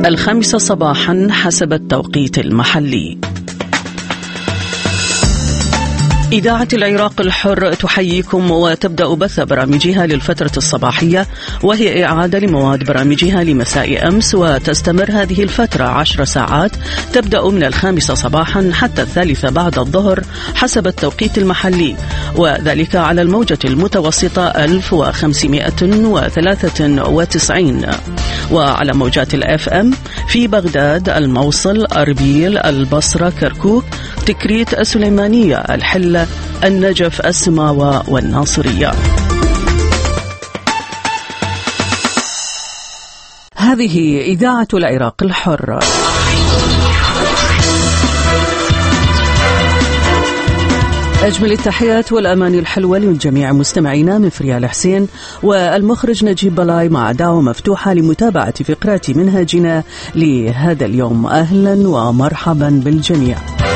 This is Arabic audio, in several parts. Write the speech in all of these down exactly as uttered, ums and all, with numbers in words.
الخامسة صباحا حسب التوقيت المحلي. إذاعة العراق الحر تحييكم وتبدأ بث برامجها للفترة الصباحية، وهي إعادة لمواد برامجها لمساء أمس، وتستمر هذه الفترة عشر ساعات تبدأ من الخامسة صباحا حتى الثالثة بعد الظهر حسب التوقيت المحلي، وذلك على الموجة المتوسطة ألف وخمسمائة وثلاثة وتسعين، وعلى موجات الأف أم في بغداد، الموصل، أربيل، البصرة، كركوك، تكريت، السليمانية، الحلة، النجف، السماوة والناصرية. هذه إذاعة العراق الحر. أجمل التحيات والأماني الحلوة للجميع مستمعينا من فريال حسين والمخرج نجيب بلاي، مع دعوة مفتوحة لمتابعة فقرات منهجنا لهذا اليوم. أهلا ومرحبا بالجميع.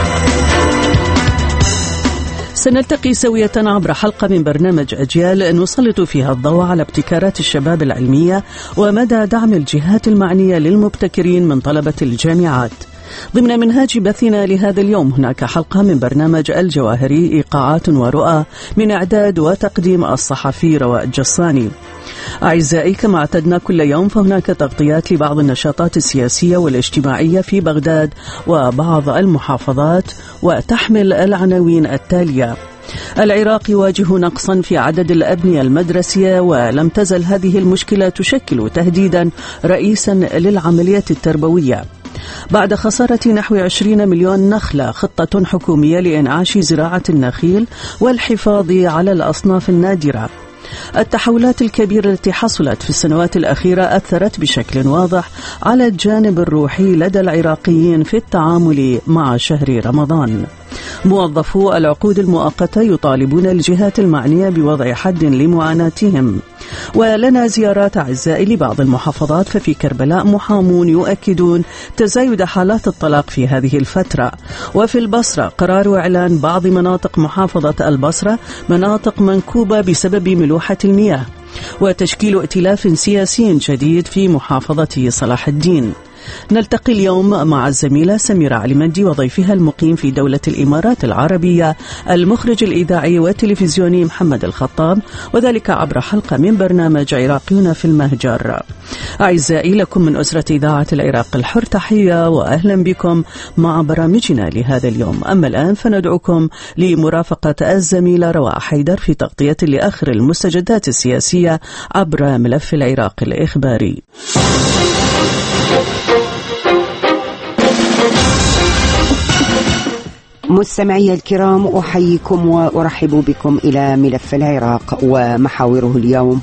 سنلتقي سوية عبر حلقة من برنامج أجيال نسلط فيها الضوء على ابتكارات الشباب العلمية ومدى دعم الجهات المعنية للمبتكرين من طلبة الجامعات. ضمن منهاج بثنا لهذا اليوم هناك حلقة من برنامج الجواهري، إيقاعات ورؤى، من إعداد وتقديم الصحفي رواء الجصاني. أعزائي، كما اعتدنا كل يوم فهناك تغطيات لبعض النشاطات السياسية والاجتماعية في بغداد وبعض المحافظات، وتحمل العناوين التالية: العراق يواجه نقصا في عدد الأبنية المدرسية، ولم تزل هذه المشكلة تشكل تهديدا رئيسا للعملية التربوية. بعد خسارة نحو عشرين مليون نخلة، خطة حكومية لإنعاش زراعة النخيل والحفاظ على الأصناف النادرة. التحولات الكبيرة التي حصلت في السنوات الأخيرة أثرت بشكل واضح على الجانب الروحي لدى العراقيين في التعامل مع شهر رمضان. موظفو العقود المؤقتة يطالبون الجهات المعنية بوضع حد لمعاناتهم. ولنا زيارات أعزائي لبعض المحافظات، ففي كربلاء محامون يؤكدون تزايد حالات الطلاق في هذه الفترة. وفي البصرة قرار إعلان بعض مناطق محافظة البصرة مناطق منكوبة بسبب ملوحة المياه، وتشكيل ائتلاف سياسي جديد في محافظة صلاح الدين. نلتقي اليوم مع الزميلة سميرة علمندي وضيفها المقيم في دولة الإمارات العربية المخرج الإذاعي والتلفزيوني محمد الخطاب، وذلك عبر حلقة من برنامج عراقيون في المهجر. أعزائي، لكم من أسرة إذاعة العراق الحر تحية وأهلا بكم مع برامجنا لهذا اليوم. أما الآن فندعوكم لمرافقة الزميلة رواء حيدر في تغطية لآخر المستجدات السياسية عبر ملف العراق الإخباري. مستمعي الكرام، أحييكم وأرحب بكم إلى ملف العراق ومحاوره اليوم.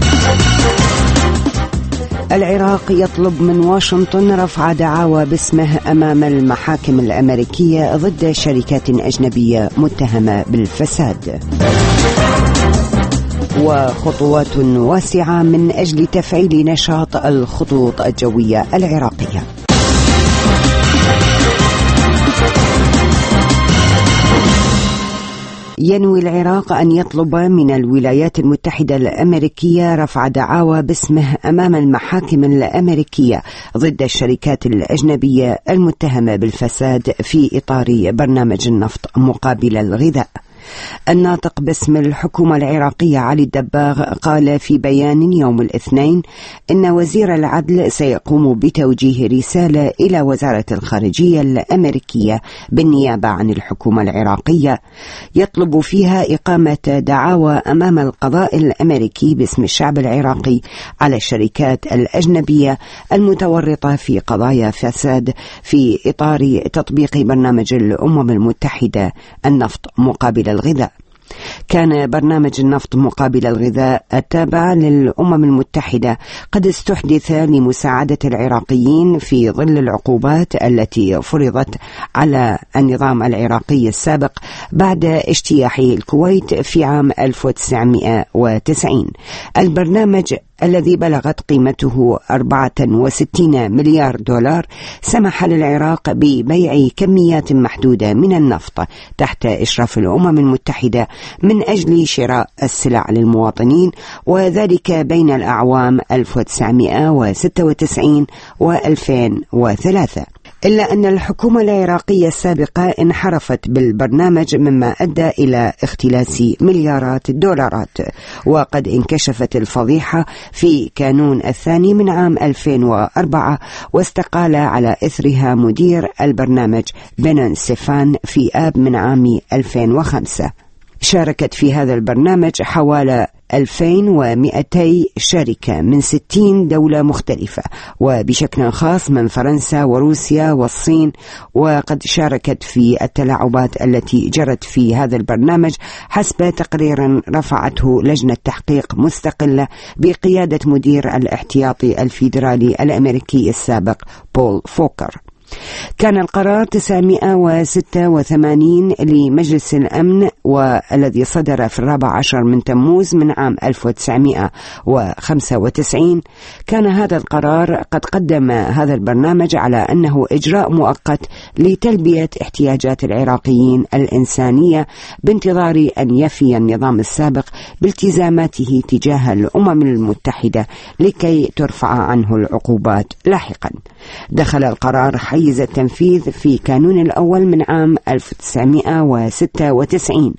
العراق يطلب من واشنطن رفع دعاوى باسمه أمام المحاكم الأمريكية ضد شركات أجنبية متهمة بالفساد. وخطوات واسعة من أجل تفعيل نشاط الخطوط الجوية العراقية. ينوي العراق أن يطلب من الولايات المتحدة الأمريكية رفع دعاوى باسمه أمام المحاكم الأمريكية ضد الشركات الأجنبية المتهمة بالفساد في إطار برنامج النفط مقابل الغذاء. الناطق باسم الحكومة العراقية علي الدباغ قال في بيان يوم الاثنين إن وزير العدل سيقوم بتوجيه رسالة إلى وزارة الخارجية الأمريكية بالنيابة عن الحكومة العراقية يطلب فيها إقامة دعاوى أمام القضاء الأمريكي باسم الشعب العراقي على الشركات الأجنبية المتورطة في قضايا فساد في إطار تطبيق برنامج الأمم المتحدة النفط مقابل الغذاء. كان برنامج النفط مقابل الغذاء التابع للأمم المتحدة قد استحدث لمساعدة العراقيين في ظل العقوبات التي فرضت على النظام العراقي السابق بعد اجتياح الكويت في عام ألف وتسعمائة وتسعين. البرنامج الذي بلغت قيمته أربعة وستين مليار دولار سمح للعراق ببيع كميات محدودة من النفط تحت إشراف الأمم المتحدة من أجل شراء السلع للمواطنين، وذلك بين الأعوام ألف وتسعمائة وستة وتسعين وألفين وثلاثة. إلا أن الحكومة العراقية السابقة انحرفت بالبرنامج، مما أدى إلى اختلاس مليارات الدولارات. وقد انكشفت الفضيحة في كانون الثاني من عام ألفين وأربعة، واستقال على إثرها مدير البرنامج بنان سيفان في آب من عام ألفين وخمسة. شاركت في هذا البرنامج حوالي ألفين ومئتي شركة من ستين دولة مختلفة، وبشكل خاص من فرنسا وروسيا والصين. وقد شاركت في التلاعبات التي جرت في هذا البرنامج حسب تقرير رفعته لجنة تحقيق مستقلة بقيادة مدير الاحتياطي الفيدرالي الأمريكي السابق بول فوكر. كان القرار تسعمائة وستة وثمانين لمجلس الأمن، والذي صدر في الرابع عشر من تموز من عام ألف وتسعمائة وخمسة وتسعين. كان هذا القرار قد قدم هذا البرنامج على أنه إجراء مؤقت لتلبية احتياجات العراقيين الإنسانية، بانتظار أن يفي النظام السابق بالتزاماته تجاه الأمم المتحدة لكي ترفع عنه العقوبات لاحقا. دخل القرار حيز التنفيذ في كانون الأول من عام ألف وتسعمائة وستة وتسعين،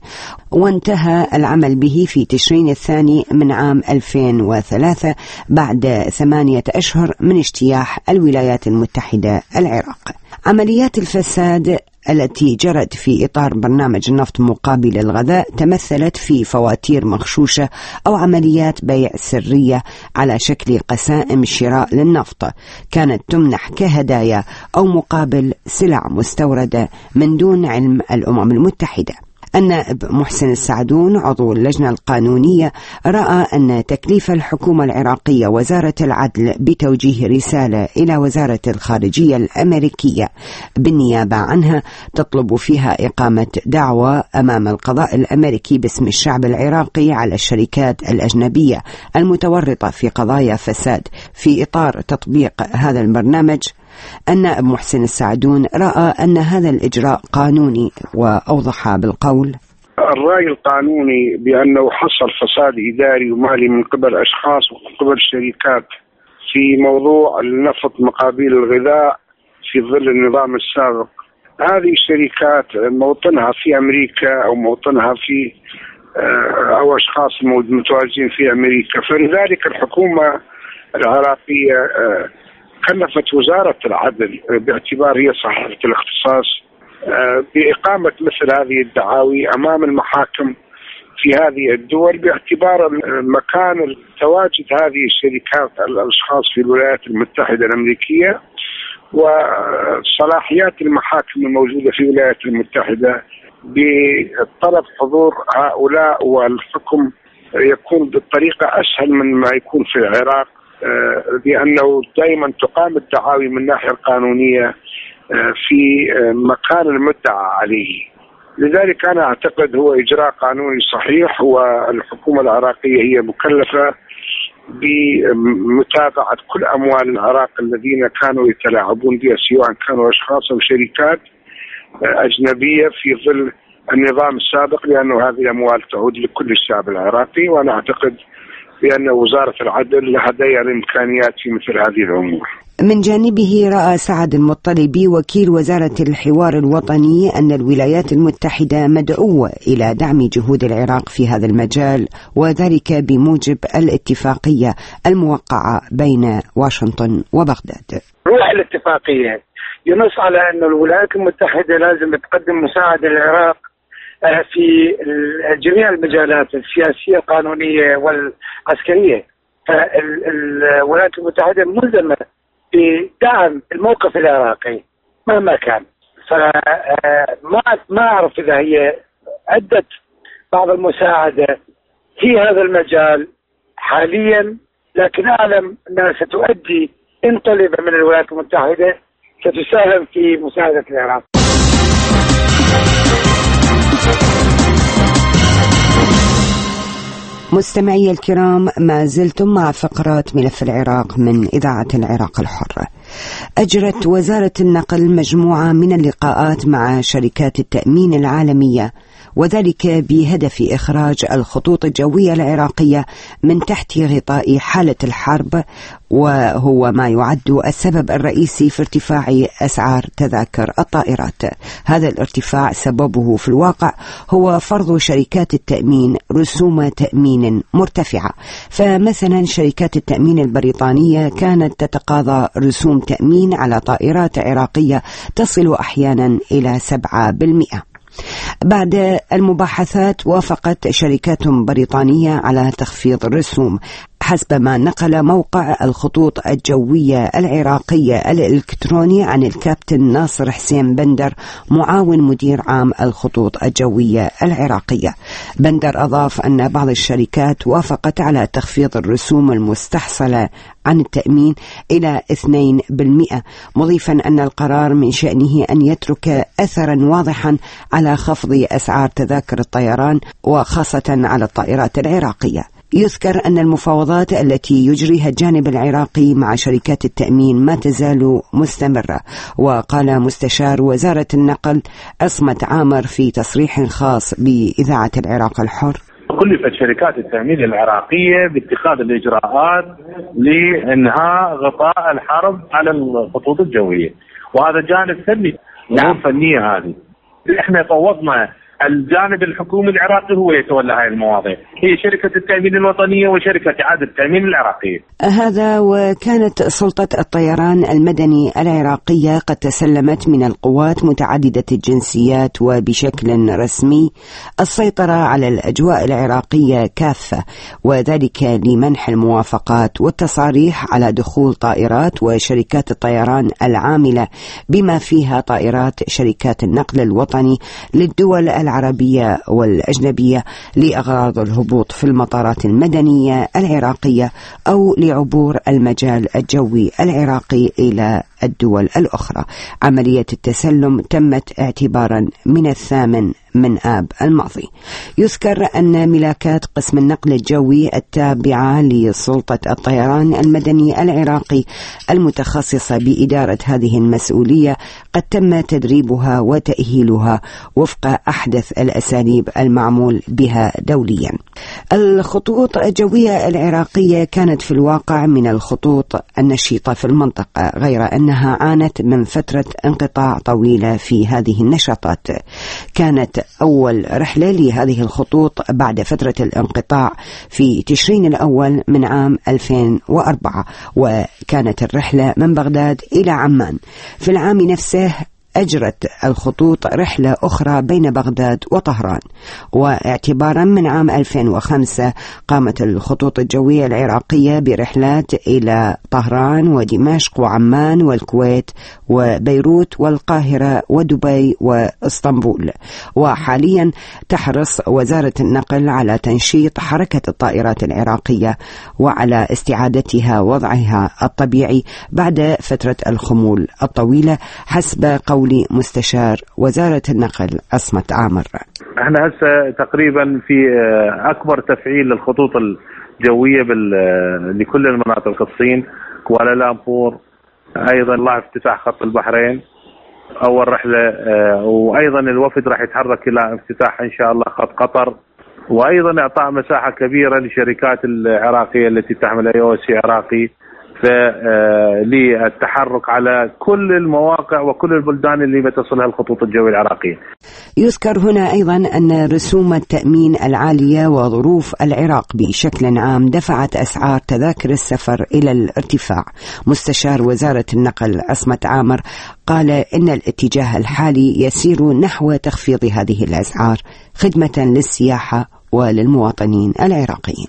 وانتهى العمل به في تشرين الثاني من عام ألفين وثلاثة بعد ثمانية أشهر من اجتياح الولايات المتحدة العراق. عمليات الفساد التي جرت في إطار برنامج النفط مقابل الغذاء تمثلت في فواتير مغشوشة أو عمليات بيع سرية على شكل قسائم شراء للنفط، كانت تمنح كهدايا أو مقابل سلع مستوردة من دون علم الأمم المتحدة. النائب محسن السعدون عضو اللجنة القانونية رأى أن تكليف الحكومة العراقية وزارة العدل بتوجيه رسالة إلى وزارة الخارجية الأمريكية بالنيابة عنها تطلب فيها إقامة دعوى أمام القضاء الأمريكي باسم الشعب العراقي على الشركات الأجنبية المتورطة في قضايا فساد في إطار تطبيق هذا البرنامج. النائب محسن السعدون رأى أن هذا الإجراء قانوني، وأوضح بالقول: الرأي القانوني بأنه حصل فساد إداري ومالي من قبل أشخاص ومن قبل شركات في موضوع النفط مقابل الغذاء في ظل النظام السابق. هذه الشركات موطنها في أمريكا أو موطنها في أو أشخاص متواجدين في أمريكا، فلذلك الحكومة العراقية كلفت وزارة العدل باعتبار هي صاحبة الاختصاص بإقامة مثل هذه الدعاوي أمام المحاكم في هذه الدول، باعتبار مكان تواجد هذه الشركات الأشخاص في الولايات المتحدة الأمريكية وصلاحيات المحاكم الموجودة في الولايات المتحدة بطلب حضور هؤلاء، والحكم يكون بالطريقة أسهل من ما يكون في العراق، لأنه دائما تقام الدعاوي من الناحية القانونية في مكان المدعى عليه. لذلك أنا أعتقد هو إجراء قانوني صحيح، والحكومة العراقية هي مكلفة بمتابعة كل أموال العراق الذين كانوا يتلاعبون بها، سواء كانوا أشخاص أو شركات أجنبية في ظل النظام السابق، لأنه هذه الأموال تعود لكل الشعب العراقي. وأنا أعتقد بأن وزارة العدل لديها الإمكانيات في مثل هذه الأمور. من جانبه رأى سعد المطلبي وكيل وزارة الحوار الوطني أن الولايات المتحدة مدعوة إلى دعم جهود العراق في هذا المجال، وذلك بموجب الاتفاقية الموقعة بين واشنطن وبغداد. روح الاتفاقية ينص على أن الولايات المتحدة لازم تقدم مساعدة للعراق في جميع المجالات السياسية القانونية والعسكرية. فالولايات المتحدة ملزمة بدعم الموقف العراقي مهما كان. فما ما أعرف إذا هي أدت بعض المساعدة في هذا المجال حاليا، لكن أعلم أنها ستؤدي إن طلب من الولايات المتحدة ستساهم في مساعدة العراق. مستمعي الكرام، ما زلتم مع فقرات ملف العراق من إذاعة العراق الحر. أجرت وزارة النقل مجموعة من اللقاءات مع شركات التأمين العالمية، وذلك بهدف إخراج الخطوط الجوية العراقية من تحت غطاء حالة الحرب، وهو ما يعد السبب الرئيسي في ارتفاع أسعار تذاكر الطائرات. هذا الارتفاع سببه في الواقع هو فرض شركات التأمين رسوم تأمين مرتفعة. فمثلا شركات التأمين البريطانية كانت تتقاضى رسوم تأمين على طائرات عراقية تصل أحيانا إلى سبعة بالمئة. بعد المباحثات وافقت شركات بريطانية على تخفيض الرسوم، حسب ما نقل موقع الخطوط الجوية العراقية الإلكتروني عن الكابتن ناصر حسين بندر، معاون مدير عام الخطوط الجوية العراقية. بندر أضاف أن بعض الشركات وافقت على تخفيض الرسوم المستحصلة عن التأمين إلى اثنين بالمئة، مضيفا أن القرار من شأنه أن يترك أثرا واضحا على خفض أسعار تذاكر الطيران، وخاصة على الطائرات العراقية. يذكر أن المفاوضات التي يجريها الجانب العراقي مع شركات التأمين ما تزال مستمرة. وقال مستشار وزارة النقل عصمت عامر في تصريح خاص بإذاعة العراق الحر: كلفت شركات التأمين العراقية باتخاذ الإجراءات لإنهاء غطاء الحرب على الخطوط الجوية، وهذا جانب فني، أمور فنية. هذه احنا فوضنا الجانب الحكومي العراقي هو يتولى هذه المواضيع، هي شركة التأمين الوطنية وشركة إعادة التأمين العراقية. هذا وكانت سلطة الطيران المدني العراقية قد تسلمت من القوات متعددة الجنسيات وبشكل رسمي السيطرة على الأجواء العراقية كافة، وذلك لمنح الموافقات والتصاريح على دخول طائرات وشركات الطيران العاملة بما فيها طائرات شركات النقل الوطني للدول العربية والأجنبية لأغراض الهبوط في المطارات المدنية العراقية أو لعبور المجال الجوي العراقي إلى الدول الأخرى. عملية التسلم تمت اعتبارا من الثامن من آب الماضي. يذكر أن ملاكات قسم النقل الجوي التابعة لسلطة الطيران المدني العراقي المتخصصة بإدارة هذه المسؤولية قد تم تدريبها وتأهيلها وفق أحدث الأساليب المعمول بها دوليا. الخطوط الجوية العراقية كانت في الواقع من الخطوط النشيطة في المنطقة، غير أنها عانت من فترة انقطاع طويلة في هذه النشاطات. كانت أول رحلة لهذه الخطوط بعد فترة الانقطاع في تشرين الأول من عام ألفين وأربعة، وكانت الرحلة من بغداد إلى عمان. في العام نفسه أجرت الخطوط رحلة أخرى بين بغداد وطهران، واعتبارا من عام ألفين وخمسة قامت الخطوط الجوية العراقية برحلات إلى طهران ودمشق وعمان والكويت وبيروت والقاهرة ودبي واسطنبول. وحاليا تحرص وزارة النقل على تنشيط حركة الطائرات العراقية وعلى استعادتها وضعها الطبيعي بعد فترة الخمول الطويلة، حسب قول مستشار وزارة النقل عصمت عامر. احنا هسه تقريبا في اكبر تفعيل للخطوط الجوية لكل المناطق، الصين، كوالالمبور، ايضا الله افتتاح خط البحرين اول رحلة، وايضا الوفد راح يتحرك الى افتتاح ان شاء الله خط قطر، وايضا اعطاء مساحة كبيرة للشركات العراقية التي تحمل اي او سي عراقي للتحرك على كل المواقع وكل البلدان اللي بتصلها الخطوط الجوية العراقية. يذكر هنا أيضا أن رسوم التأمين العالية وظروف العراق بشكل عام دفعت أسعار تذاكر السفر إلى الارتفاع. مستشار وزارة النقل عصمت عامر قال إن الاتجاه الحالي يسير نحو تخفيض هذه الأسعار خدمة للسياحة وللمواطنين العراقيين.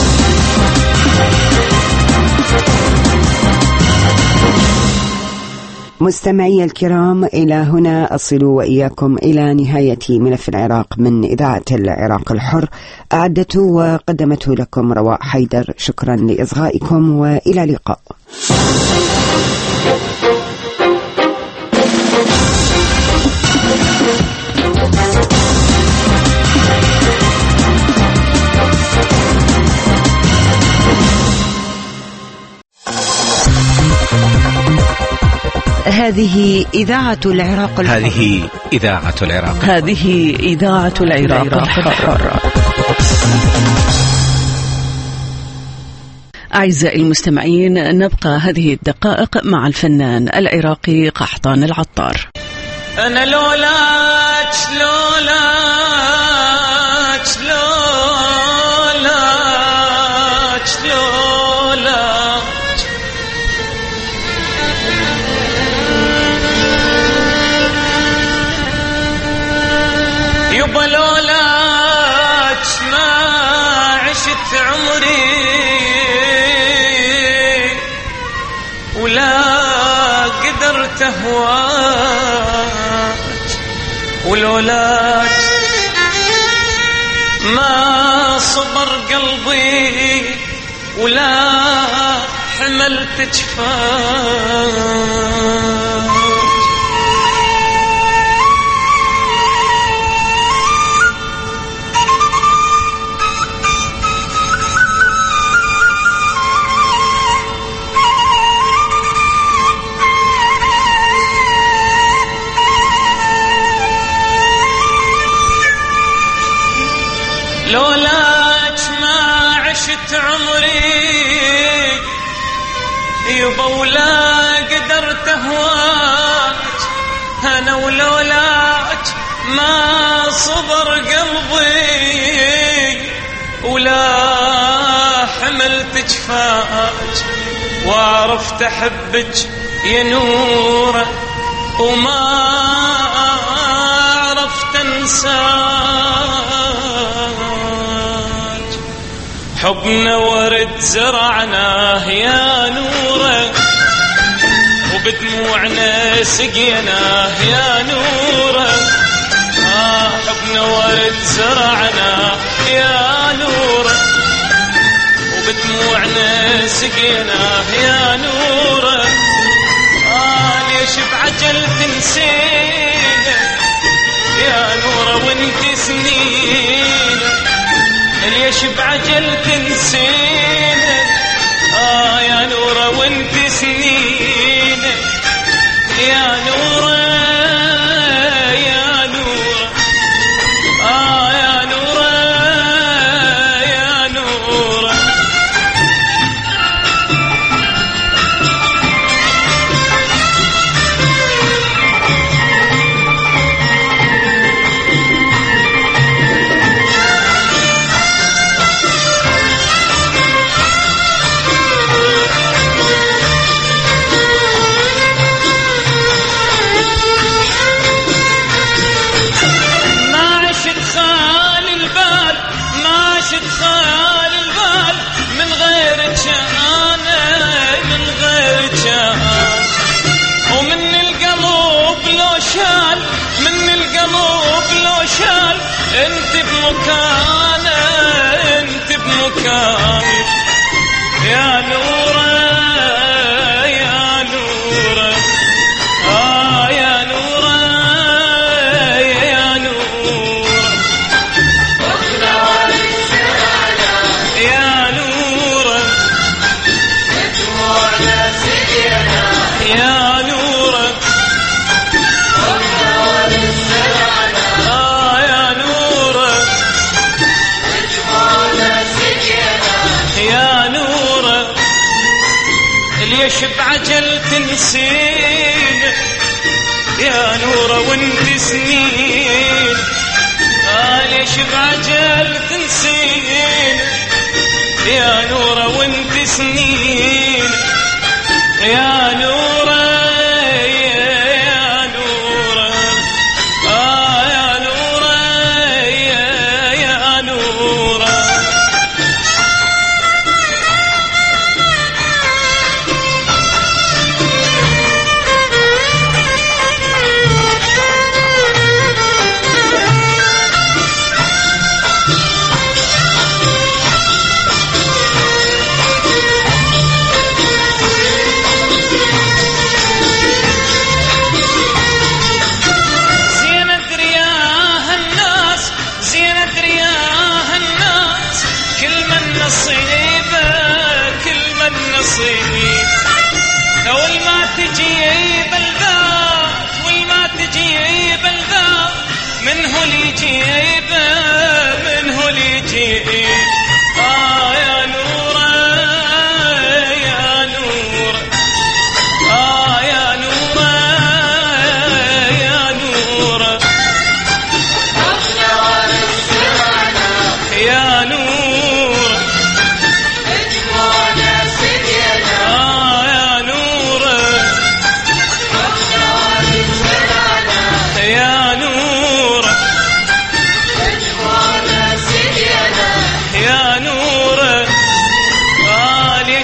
مستمعي الكرام، إلى هنا أصل وإياكم إلى نهاية ملف العراق من إذاعة العراق الحر، أعدته وقدمته لكم رواء حيدر. شكرا لإصغائكم وإلى اللقاء. هذه إذاعة العراق الحر. هذه إذاعة العراق هذه إذاعة العراق الحر. أعزائي المستمعين، نبقى هذه الدقائق مع الفنان العراقي قحطان العطار. أنا لولاك لولاك لولاك لولاك يبا لولاك ما عشت عمري ولا قدرت أهواك، ولولاك ما صبر قلبي ولا حملت جفاك. لولاك ما عشت عمري يبا ولا قدرت أهواك، أنا ولولاك ما صبر قلبي ولا حملت جفاك، وعرفت أحبك يا نورة وما عرفت أنساك. حبنا ورد زرعناه يا نوره وبدموعنا سقيناه يا نوره. آه حبنا ورد زرعناه يا نوره وبدموعنا سقيناه يا نوره. آه ليش بعجل تنسينا يا نوره وانت سنينه، ليش بعجل تنسينا آه يا نورة وانت سنينة يا نورة يا نورة آه يا نورة يا نورة. خال البال من غيرك أنا من غيرك أنا، ومن القلب لو شال من القلب لو شال انت بمكانه انت بمكاني يا نورة يا نورة آه يا نورة يا نورة. يا نورة يا نورة آه يا نورة يا نورة. ليش بعجل تنسين يا نورة وانت سنين آه ليش بعجل تنسين يا نورة وانت سنين يا نورة يا نورة آه يا نورة يا نورة.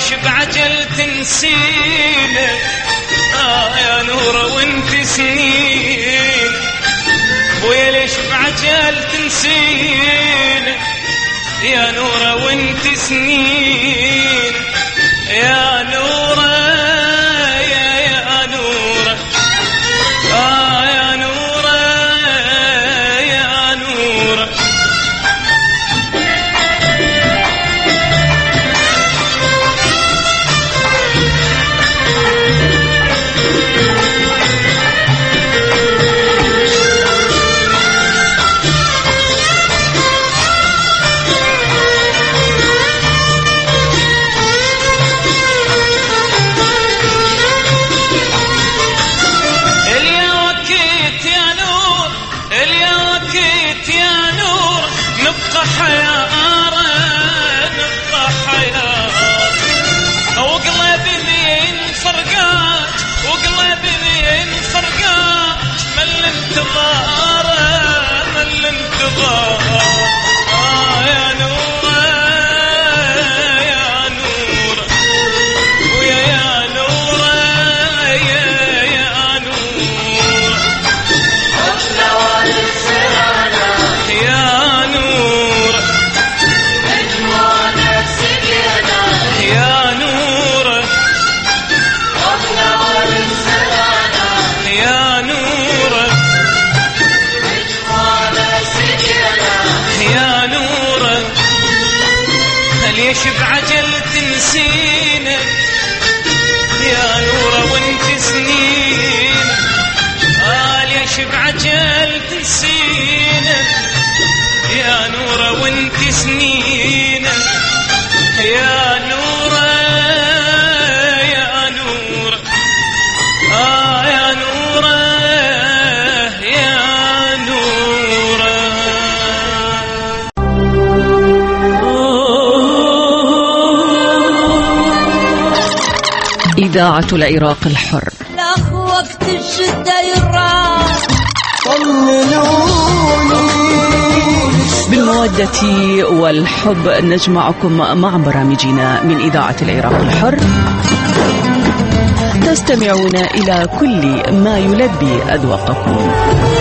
ليش بعجل تنسينا آه يا نورة وانت سنين ويا ليش بعجل تنسينا يا نورة وانت سنين يا نورة يا يا نورة آه يا نورة يا نورة ليش بعجل تنسينا يا نورة وانت سنين آه ليش بعجل تنسينا يا نورة وانت سنين يا نورة يا نورة آه يا نورة يا نورة إذاعة العراق الحر. لا وقت الشدة يراح بالمودة والحب نجمعكم مع برامجنا من إذاعة العراق الحر. تستمعون إلى كل ما يلبي أذواقكم.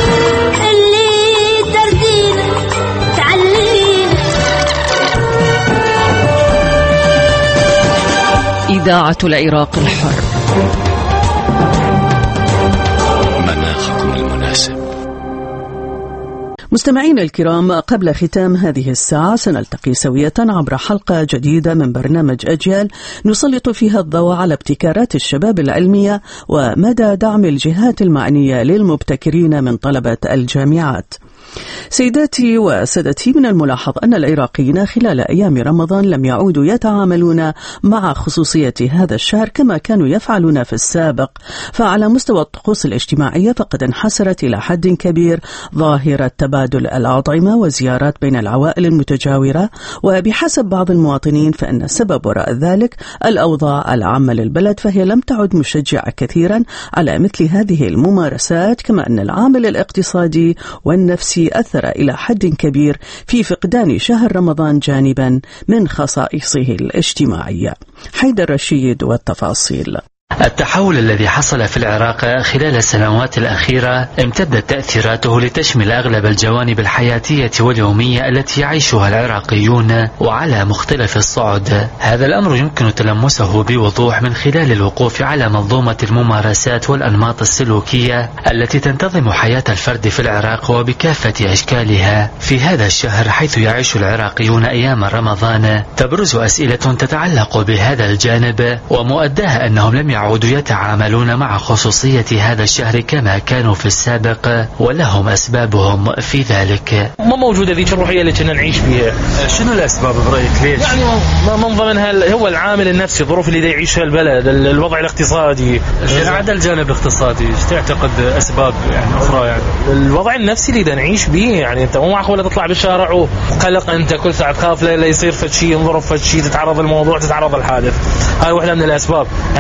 اللي تردينا تعلينا. إذاعة العراق الحر. مناخكم المناسب. مستمعينا الكرام، قبل ختام هذه الساعة سنلتقي سوية عبر حلقة جديدة من برنامج أجيال نسلط فيها الضوء على ابتكارات الشباب العلمية ومدى دعم الجهات المعنية للمبتكرين من طلبة الجامعات. سيداتي وسادتي، من الملاحظ أن العراقيين خلال أيام رمضان لم يعودوا يتعاملون مع خصوصية هذا الشهر كما كانوا يفعلون في السابق، فعلى مستوى الطقوس الاجتماعية فقد انحسرت إلى حد كبير ظاهرة تبادل الأطعمة وزيارات بين العوائل المتجاورة، وبحسب بعض المواطنين فإن السبب وراء ذلك الأوضاع العامة للبلد، فهي لم تعد مشجعة كثيرا على مثل هذه الممارسات، كما أن العامل الاقتصادي والنفسي أثر إلى حد كبير في فقدان شهر رمضان جانبا من خصائصه الاجتماعية. حيدر رشيد والتفاصيل. التحول الذي حصل في العراق خلال السنوات الأخيرة امتدت تأثيراته لتشمل أغلب الجوانب الحياتية واليومية التي يعيشها العراقيون وعلى مختلف الصعد. هذا الأمر يمكن تلمسه بوضوح من خلال الوقوف على منظومة الممارسات والأنماط السلوكية التي تنتظم حياة الفرد في العراق وبكافة أشكالها. في هذا الشهر حيث يعيش العراقيون أيام رمضان تبرز أسئلة تتعلق بهذا الجانب، ومؤداها أنهم لم يعودوا يتعاملون مع خصوصية هذا الشهر كما كانوا في السابق، ولهم أسبابهم في ذلك. ما موجودة ذيك الروحية اللي كنا نعيش فيها. شنو الأسباب برأيك؟ ليش؟ يعني من ضمنها هو العامل النفسي، الظروف اللي يعيشها البلد، الوضع الاقتصادي. يعني عدا الجانب الاقتصادي ايش تعتقد أسباب يعني أخرى؟ يعني الوضع النفسي اللي دا نعيش به، يعني أنت مو معقولة تطلع بالشارع وقلق، أنت كل ساعة تخاف لا يصير فد شيء، ينظر فد شيء، تتعرض الموضوع، تتعرض الحادث. هاي واحدة من الأسباب. يعني العالم قال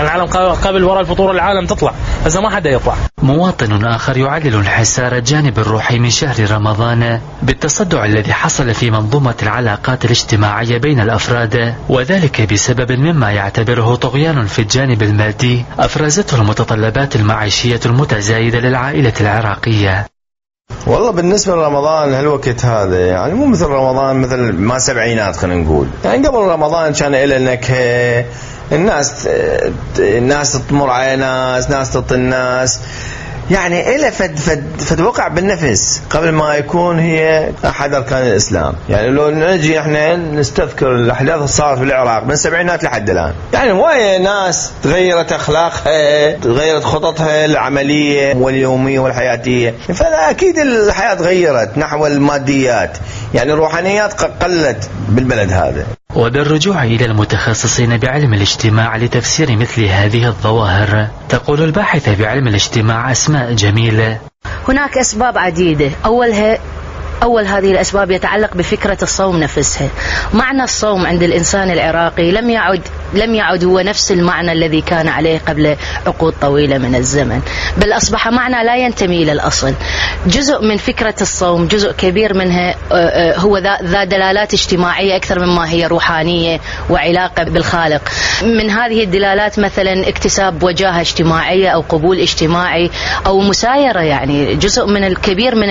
قبل وراء الفطور العالم تطلع، هسه ما حدا يطلع. مواطن آخر يعلل انحسار الجانب الروحي من شهر رمضان بالتصدع الذي حصل في منظومة العلاقات الاجتماعية بين الأفراد، وذلك بسبب مما يعتبره طغيان في الجانب المادي أفرزته المتطلبات المعيشية المتزايدة للعائلة العراقية. والله بالنسبة لرمضان هالوقت هذا يعني مو مثل رمضان مثل ما سبعينات خلينا نقول، يعني قبل رمضان كان إلى نكهة، الناس الناس تمر على ناس ناس تطل الناس، يعني إلى فد فد فد وقع بالنفس قبل ما يكون هي أحد أركان الإسلام. يعني لو نجي إحنا نستذكر الأحداث اللي صارت في العراق من السبعينات لحد الآن، يعني وايد ناس تغيرت أخلاقها، تغيرت خططها العملية واليومية والحياتية، فلا أكيد الحياة تغيرت نحو الماديات، يعني الروحانيات قلت بالبلد هذا. وبالرجوع إلى المتخصصين بعلم الاجتماع لتفسير مثل هذه الظواهر، تقول الباحثة بعلم الاجتماع أسماء جميلة: هناك أسباب عديدة. أولها أول هذه الأسباب يتعلق بفكرة الصوم نفسها. معنى الصوم عند الإنسان العراقي لم يعد لم يعد هو نفس المعنى الذي كان عليه قبل عقود طويلة من الزمن، بل أصبح معنى لا ينتمي إلى الأصل. جزء من فكرة الصوم، جزء كبير منها هو ذا دلالات اجتماعية أكثر مما هي روحانية وعلاقة بالخالق. من هذه الدلالات مثلا اكتساب وجاهة اجتماعية أو قبول اجتماعي أو مسايرة، يعني جزء من الكبير من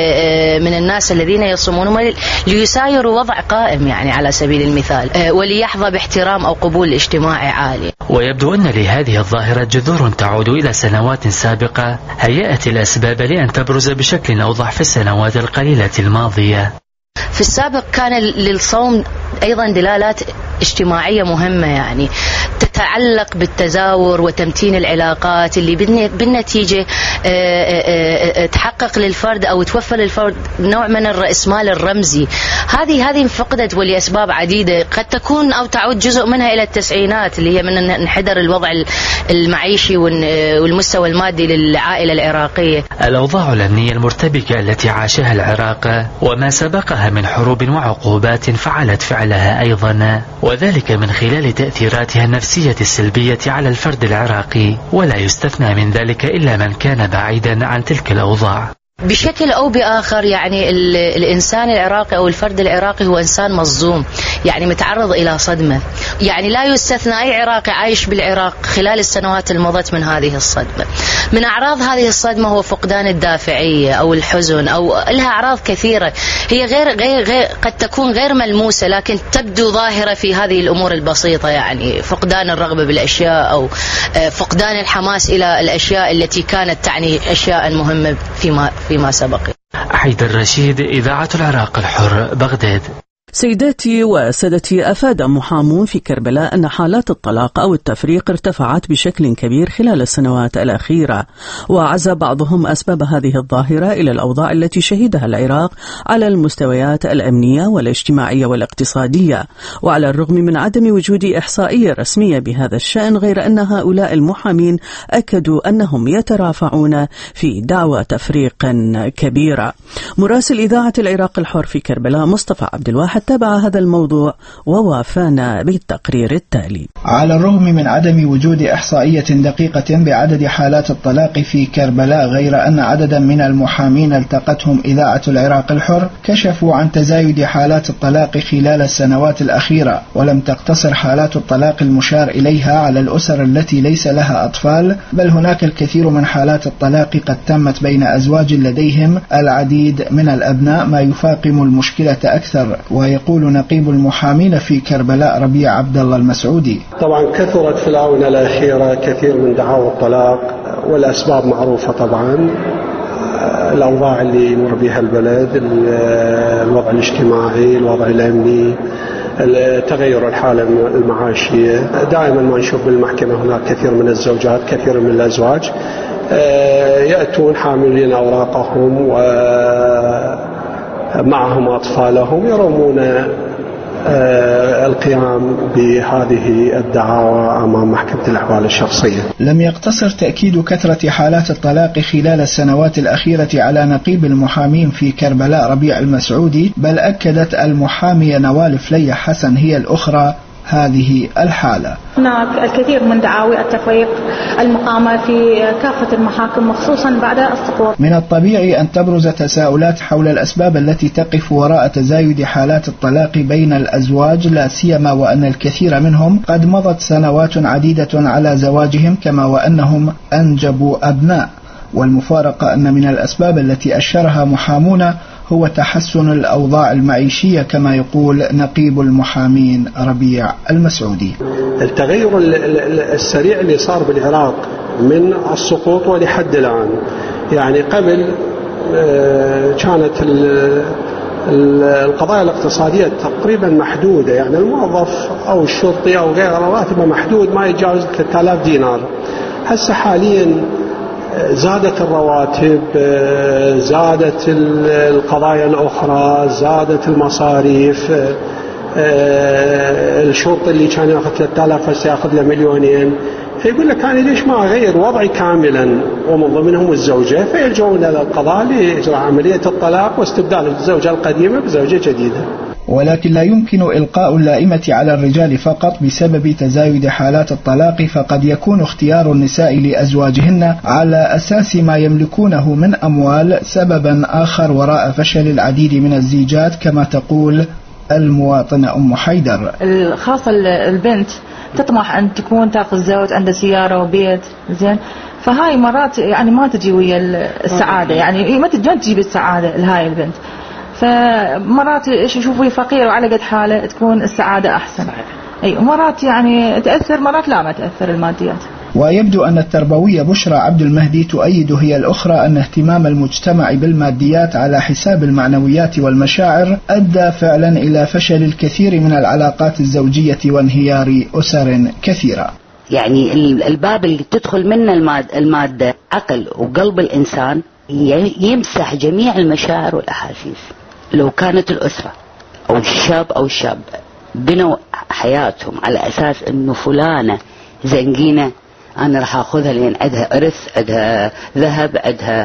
من الناس الذين يصومون ليسايروا وضع قائم، يعني على سبيل المثال، وليحظى باحترام أو قبول الاجتماعي عالي. ويبدو أن لهذه الظاهرة جذور تعود إلى سنوات سابقة هيأت الأسباب لأن تبرز بشكل أوضح في السنوات القليلة الماضية. في السابق كان للصوم أيضا دلالات اجتماعية مهمة، يعني تتعلق بالتزاور وتمتين العلاقات اللي بالنتيجة تحقق للفرد أو توفر للفرد نوع من الرأسمال الرمزي. هذه هذه انفقدت ولأسباب عديدة، قد تكون أو تعود جزء منها إلى التسعينات اللي هي من انحدر الوضع المعيشي والمستوى المادي للعائلة العراقية. الأوضاع الأمنية المرتبكة التي عاشها العراق وما سبقها من حروب وعقوبات فعلت فعلها أيضا، وذلك من خلال تأثيراتها النفسية السلبية على الفرد العراقي، ولا يستثنى من ذلك إلا من كان بعيدا عن تلك الأوضاع. بشكل أو بآخر يعني الإنسان العراقي أو الفرد العراقي هو إنسان مصدوم، يعني متعرض إلى صدمة، يعني لا يستثنى أي عراقي عايش بالعراق خلال السنوات المضت من هذه الصدمة. من أعراض هذه الصدمة هو فقدان الدافعية أو الحزن، أو لها أعراض كثيرة هي غير غير غير قد تكون غير ملموسة لكن تبدو ظاهرة في هذه الأمور البسيطة، يعني فقدان الرغبة بالأشياء أو فقدان الحماس إلى الأشياء التي كانت تعني أشياء مهمة فيما فيما سبق. حيدر رشيد، إذاعة العراق الحر، بغداد. سيداتي وسادتي، أفاد محامون في كربلاء أن حالات الطلاق أو التفريق ارتفعت بشكل كبير خلال السنوات الأخيرة، وعزى بعضهم أسباب هذه الظاهرة إلى الأوضاع التي شهدها العراق على المستويات الأمنية والاجتماعية والاقتصادية، وعلى الرغم من عدم وجود إحصائية رسمية بهذا الشأن، غير أن هؤلاء المحامين أكدوا أنهم يترافعون في دعوى تفريق كبيرة. مراسل إذاعة العراق الحر في كربلاء مصطفى عبد الواحد تابع هذا الموضوع ووافانا بالتقرير التالي. على الرغم من عدم وجود إحصائية دقيقة بعدد حالات الطلاق في كربلاء، غير أن عددا من المحامين التقتهم إذاعة العراق الحر كشفوا عن تزايد حالات الطلاق خلال السنوات الأخيرة، ولم تقتصر حالات الطلاق المشار إليها على الأسر التي ليس لها أطفال، بل هناك الكثير من حالات الطلاق قد تمت بين أزواج لديهم العديد من الأبناء، ما يفاقم المشكلة أكثر. ويقول نقيب المحامين في كربلاء ربيع عبد الله المسعودي: طبعا كثرت في الآونة الأخيرة كثير من دعاوى الطلاق، والأسباب معروفة طبعا، الأوضاع اللي يمر بها البلد، الوضع الاجتماعي، الوضع الأمني، تغير الحالة المعاشية. دائما ما نشوف بالمحكمة هناك كثير من الزوجات، كثير من الأزواج يأتون حاملين أوراقهم ومعهم أطفالهم، يرمون القيام بهذه الدعاوى أمام محكمة الأحوال الشخصية. لم يقتصر تأكيد كثرة حالات الطلاق خلال السنوات الأخيرة على نقيب المحامين في كربلاء ربيع المسعودي، بل أكدت المحامية نوال فليح حسن هي الأخرى هذه الحالة. هناك الكثير من دعاوي التفريق المقامة في كافة المحاكم وخصوصا بعد السقوط. من الطبيعي أن تبرز تساؤلات حول الأسباب التي تقف وراء تزايد حالات الطلاق بين الأزواج، لا سيما وأن الكثير منهم قد مضت سنوات عديدة على زواجهم كما وأنهم أنجبوا أبناء. والمفارقة أن من الأسباب التي أشرها محامون هو تحسن الأوضاع المعيشية كما يقول نقيب المحامين ربيع المسعودي. التغير السريع اللي صار بالعراق من السقوط ولحد الآن، يعني قبل كانت القضايا الاقتصادية تقريبا محدودة، يعني الموظف أو الشرطي أو غيره راتبه محدود ما يتجاوز ثلاثة آلاف دينار. هسه حاليا زادت الرواتب، زادت القضايا الأخرى، زادت المصاريف. الشرطي اللي كان ياخذ ثلاثة آلاف هسه ياخذ له مليونين، فيقول لك أنا ليش ما أغير وضعي كاملا ومن ضمنهم الزوجة، فيلجؤون إلى القضاء لإجراء عملية الطلاق واستبدال الزوجة القديمة بزوجة جديدة. ولكن لا يمكن إلقاء اللائمة على الرجال فقط بسبب تزايد حالات الطلاق، فقد يكون اختيار النساء لأزواجهن على أساس ما يملكونه من أموال سببا آخر وراء فشل العديد من الزيجات كما تقول المواطنة أم حيدر. خاصة البنت تطمح أن تكون تأخذ زوج عنده سيارة وبيت زين، فهاي مرات يعني ما تجي ويا السعادة، يعني ما تجي بالسعادة لهاي البنت، فمرات يشوفوا فقير وعلى قد حاله تكون السعادة أحسن. أي مرات يعني تأثر، مرات لا ما تأثر الماديات. ويبدو أن التربوية بشرى عبد المهدي تؤيد هي الأخرى أن اهتمام المجتمع بالماديات على حساب المعنويات والمشاعر أدى فعلا إلى فشل الكثير من العلاقات الزوجية وانهيار أسر كثيرة. يعني الباب اللي تدخل منه المادة, المادة عقل وقلب الإنسان يمسح جميع المشاعر والأحاسيس. لو كانت الأسرة أو الشاب أو الشاب بنوا حياتهم على أساس أنه فلانة زنقينة أنا راح أخذها لأن عندها إرث، عندها ذهب، عندها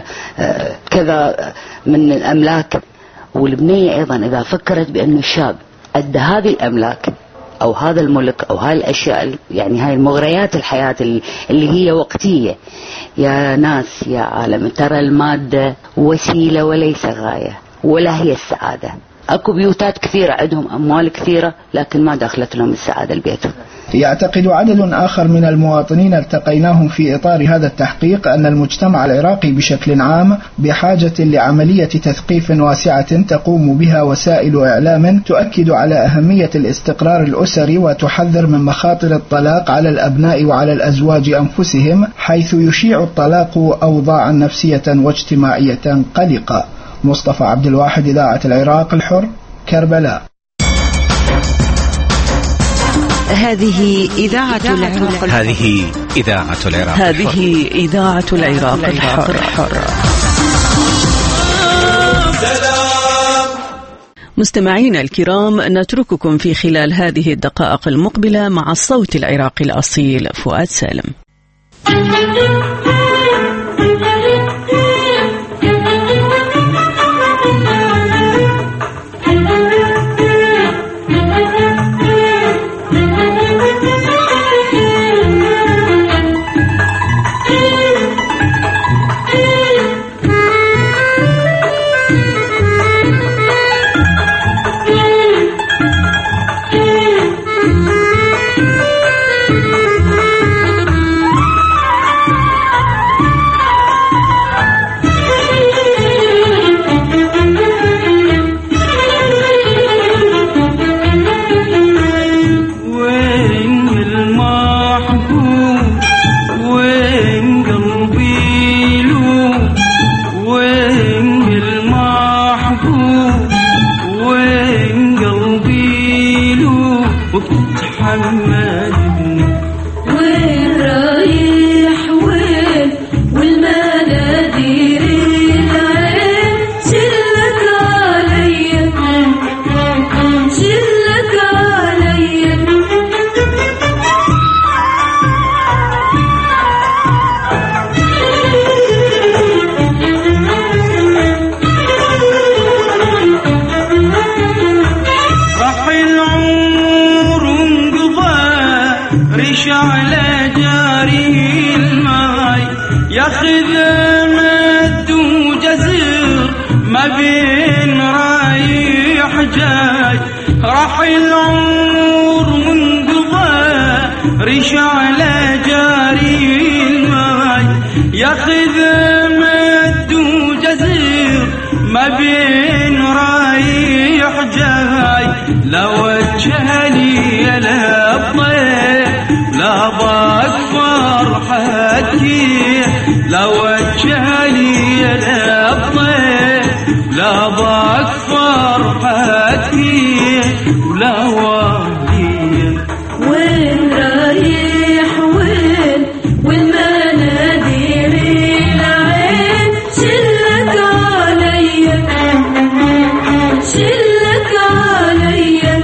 كذا من الأملاك، والبنية أيضا إذا فكرت بأنه الشاب أدى هذه الأملاك أو هذا الملك أو هاي الأشياء، يعني هاي المغريات الحياة اللي هي وقتية، يا ناس يا عالم ترى المادة وسيلة وليس غاية ولا هي السعادة. أكو بيوتات كثيرة عندهم أموال كثيرة لكن ما دخلت لهم السعادة البيت. يعتقد عدد آخر من المواطنين التقيناهم في إطار هذا التحقيق أن المجتمع العراقي بشكل عام بحاجة لعملية تثقيف واسعة تقوم بها وسائل إعلام تؤكد على أهمية الاستقرار الأسري وتحذر من مخاطر الطلاق على الأبناء وعلى الأزواج أنفسهم، حيث يشيع الطلاق أوضاعا نفسية واجتماعية قلقة. مصطفى عبد الواحد، إذاعة العراق الحر، كربلاء. هذه إذاعة العراق الحر. هذه إذاعة العراق هذه إذاعة العراق الحر. مستمعينا الكرام، نترككم في خلال هذه الدقائق المقبلة مع الصوت العراقي الأصيل فؤاد سالم. ريش على جاري الماي ياخذ مد وجزر ما بين رايح جاي راح العمر منقضى ريش على جاري الماي ياخذ مد وجزر ما بين رايح جاي لا وجه لي لا بطيح لا ضاق فرحتي لا وجه لي لا بطيح لا ضاق فرحتي ولا والي وين رايح وين والمناديل العين شلك عليا شلك عليا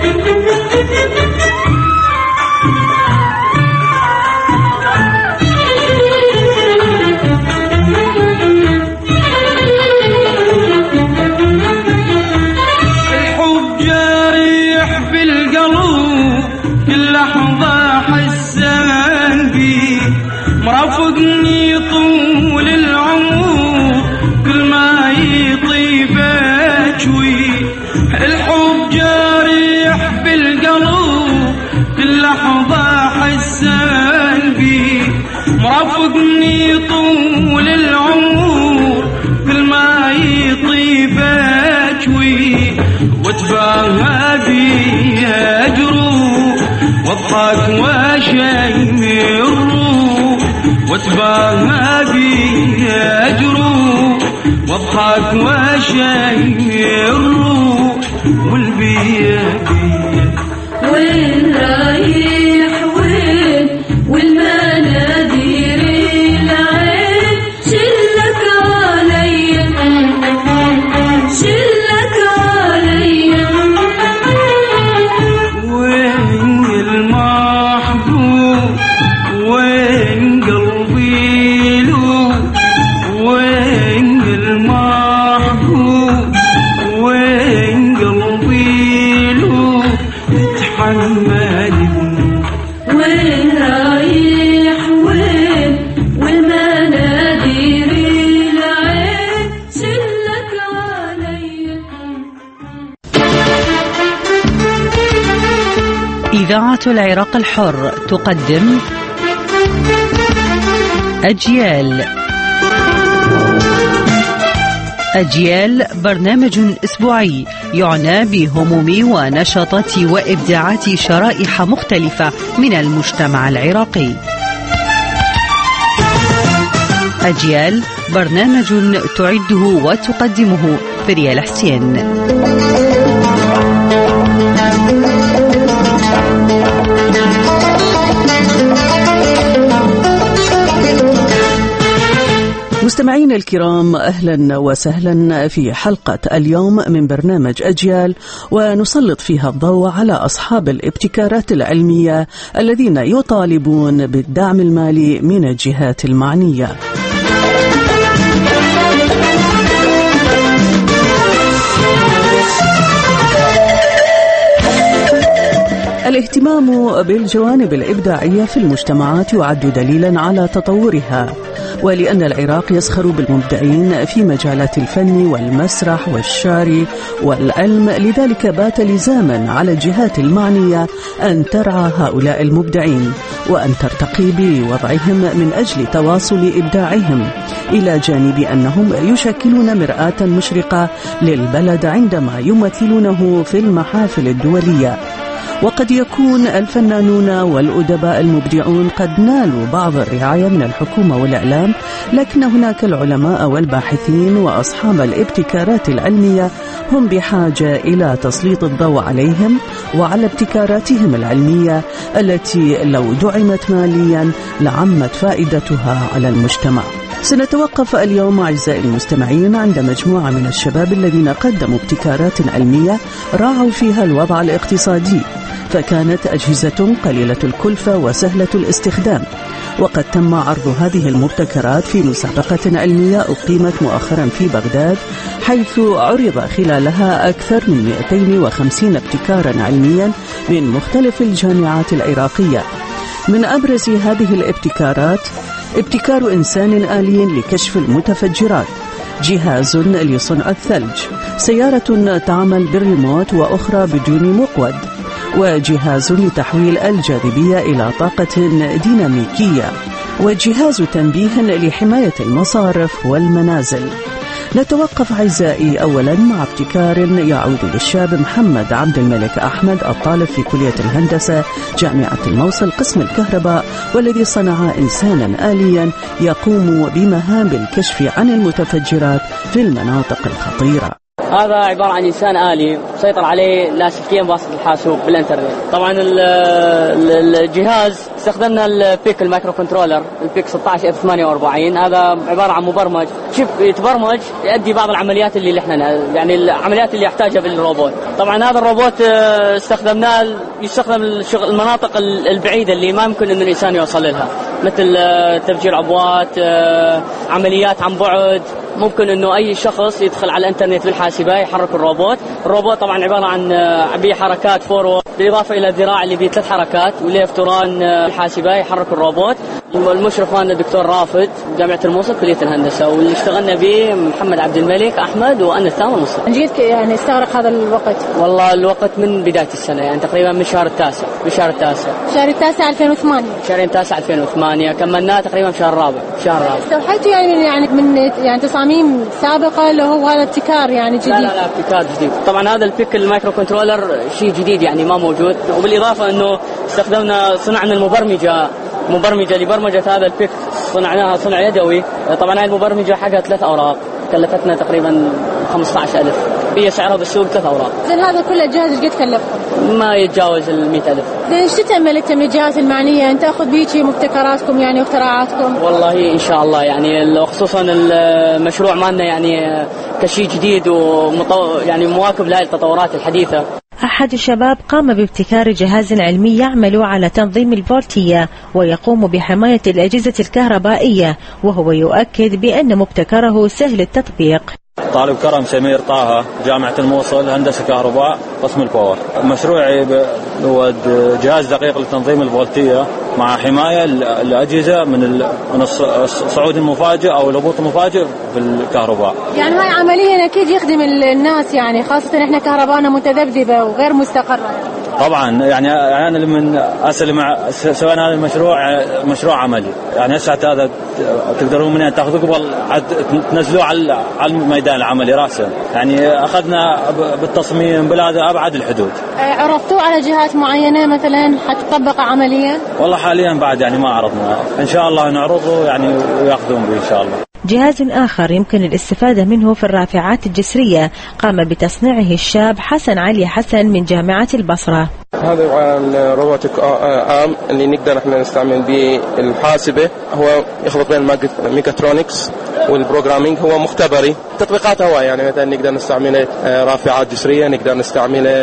الحب جارح بالقلب كل لحظة حسان بي مرافقني طول العمر كل ما يطيب أجوي الحب جارح بالقلب كل لحظة حسان بي مرافقني طول العمر كل ما يطيب أجوي واتباهى بي أجروح واضحك واشيمر واتباهى بي أجروح واضحك واشيمر والبيا بيا وين رايح وين والمناديل العين شلك عليا شلك عليا وين المحبوب وين قلبي له وين المحبوب وين قلبي له تحمل وين رايح وين والمناديل العين شلك عليا. إذاعة العراق الحر تقدم أجيال. أجيال برنامج أسبوعي يعنى بهموم ونشاطات وإبداعات شرائح مختلفة من المجتمع العراقي. أجيال برنامج تعده وتقدمه فريال حسين. مستمعين الكرام، أهلا وسهلا في حلقة اليوم من برنامج أجيال، ونسلط فيها الضوء على أصحاب الابتكارات العلمية الذين يطالبون بالدعم المالي من الجهات المعنية. الاهتمام بالجوانب الإبداعية في المجتمعات يعد دليلا على تطورها، ولأن العراق يسخر بالمبدعين في مجالات الفن والمسرح والشعر والعلم، لذلك بات لزاما على الجهات المعنية أن ترعى هؤلاء المبدعين وأن ترتقي بوضعهم من أجل تواصل إبداعهم، إلى جانب أنهم يشكلون مرآة مشرقة للبلد عندما يمثلونه في المحافل الدولية. وقد يكون الفنانون والأدباء المبدعون قد نالوا بعض الرعاية من الحكومة والإعلام، لكن هناك العلماء والباحثين وأصحاب الابتكارات العلمية هم بحاجة إلى تسليط الضوء عليهم وعلى ابتكاراتهم العلمية التي لو دعمت ماليا لعمت فائدتها على المجتمع. سنتوقف اليوم أعزائي المستمعين عند مجموعة من الشباب الذين قدموا ابتكارات علمية راعوا فيها الوضع الاقتصادي، فكانت أجهزة قليلة الكلفة وسهلة الاستخدام. وقد تم عرض هذه المبتكرات في مسابقة علمية أقيمت مؤخرا في بغداد، حيث عرض خلالها أكثر من مئتين وخمسين ابتكارا علميا من مختلف الجامعات العراقية. من أبرز هذه الابتكارات ابتكار إنسان آلي لكشف المتفجرات، جهاز لصنع الثلج، سيارة تعمل بالريموت وأخرى بدون مقود، وجهاز لتحويل الجاذبية إلى طاقة ديناميكية، وجهاز تنبيه لحماية المصارف والمنازل. نتوقف أعزائي أولا مع ابتكار يعود للشاب محمد عبد الملك أحمد الطالب في كلية الهندسة جامعة الموصل قسم الكهرباء، والذي صنع إنسانا آليا يقوم بمهام الكشف عن المتفجرات في المناطق الخطيرة. هذا عبارة عن إنسان آلي سيطر عليه لاسلكيا بواسطة الحاسوب بالإنترنت. طبعا الجهاز استخدمنا البيك المايكرو كنترولر البيك ستة عشر إف ثمانية وأربعين. هذا عبارة عن مبرمج شوف يتبرمج يؤدي بعض العمليات اللي احنا يعني العمليات اللي يحتاجها بالروبوت. طبعا هذا الروبوت استخدمناه يستخدم المناطق البعيدة اللي ما يمكن إن الإنسان يوصل لها، مثل تفجير عبوات، عمليات عن بعد. ممكن انه اي شخص يدخل على الانترنت بالحاسبه يحرك الروبوت. الروبوت طبعا عباره عن به حركات فورورد بالاضافه الى الذراع اللي به ثلاث حركات وليف توران الحاسبه يحرك الروبوت. المشرف كان الدكتور رافد جامعه الموصل كليه الهندسه، واللي اشتغلنا به محمد عبد الملك احمد وانا الثامن الموصل. جيت يعني استغرق هذا الوقت؟ والله الوقت من بدايه السنه، يعني تقريبا من شهر التاسع بشهر التاسع شهر التاسع ألفين وثمانية شهر التاسع ألفين وثمانية كملناه تقريبا في شهر الرابع شهر الرابع. استوحيتوا يعني يعني من يعني تصاميم سابقه اللي هو هذا ابتكار يعني جديد؟ لا لا, لا ابتكار جديد. طبعا هذا البيك المايكرو كنترولر شيء جديد يعني ما موجود، وبالاضافه انه استخدمنا صنعنا المبرمجه مبرمجه لبرمجه هذا البيك صنعناها صنع يدوي. طبعا هاي المبرمجه حقها ثلاث اوراق كلفتنا تقريبا خمسة عشر ألف، هي سعرها بالسوق ثلاث اوراق. زين هذا كله الجهاز ايش قد كلفكم؟ ما يتجاوز ال مئة ألف. زين ايش تتأمل من الجهات المعنيه ان تاخذ بيجي مبتكراتكم يعني واختراعاتكم؟ والله ان شاء الله يعني خصوصا المشروع مالنا يعني كشيء جديد ومطو... يعني مواكب لهذه التطورات الحديثه. أحد الشباب قام بابتكار جهاز علمي يعمل على تنظيم الفولتية ويقوم بحماية الأجهزة الكهربائية، وهو يؤكد بأن مبتكره سهل التطبيق. طالب كرم سمير طه جامعة الموصل هندسة كهرباء قسم الباور. مشروعي هو جهاز دقيق لتنظيم الفولتية مع حماية الأجهزة من من الصعود المفاجئ أو الهبوط المفاجئ في الكهرباء. يعني هاي عمليا أكيد يخدم الناس، يعني خاصة إحنا كهرباءنا متذبذبة وغير مستقرة. طبعا يعني أنا من أسأل مع سوينا هذا المشروع مشروع عملي، يعني هسه هذا تقدرون منين تاخذوا قبل تنزلوه على على الميدان العملي راسا، يعني أخذنا بالتصميم بالهذا أبعد الحدود. عرفتوا على جهات معينة مثلا حتطبق عمليا؟ والله حاليا بعد يعني ما عرضنا، إن شاء الله نعرضه يعني ويأخذون به إن شاء الله. جهاز آخر يمكن الاستفادة منه في الرافعات الجسرية قام بتصنيعه الشاب حسن علي حسن من جامعة البصرة. هذا عن روبوتك آم اللي نقدر احنا نستعمل به الحاسبة، هو يخلط بين الميكاترونكس والبروغرامينج، هو مختبري. تطبيقات هواية يعني مثلا نقدر نستعمله رافعات جسرية، نقدر نستعمله